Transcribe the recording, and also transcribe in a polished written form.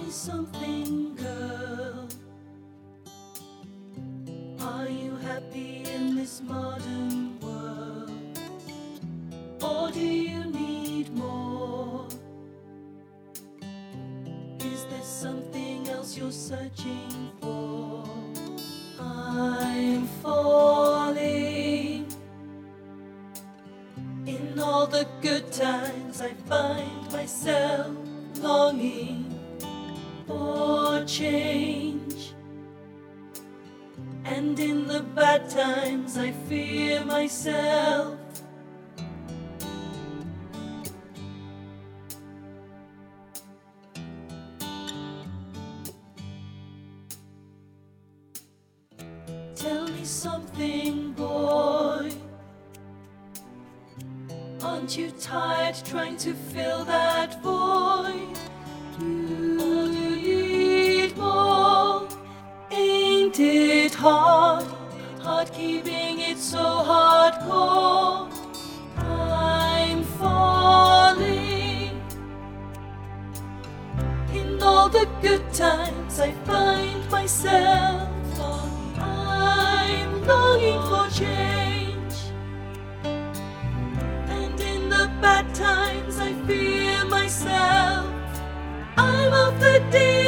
me something, girl. Are you happy in this modern world? Or do you need more? Is there something else you're searching for? I'm falling. In all the good times I find myself longing for change, and in the bad times I fear myself. Tell me something, boy. Aren't you tired trying to fill that void? You need more. Ain't it hard? Hard keeping it so hardcore. I'm falling. In all the good times I find myself longing. I'm longing for change, and in the bad times I fear myself. I'm of the day.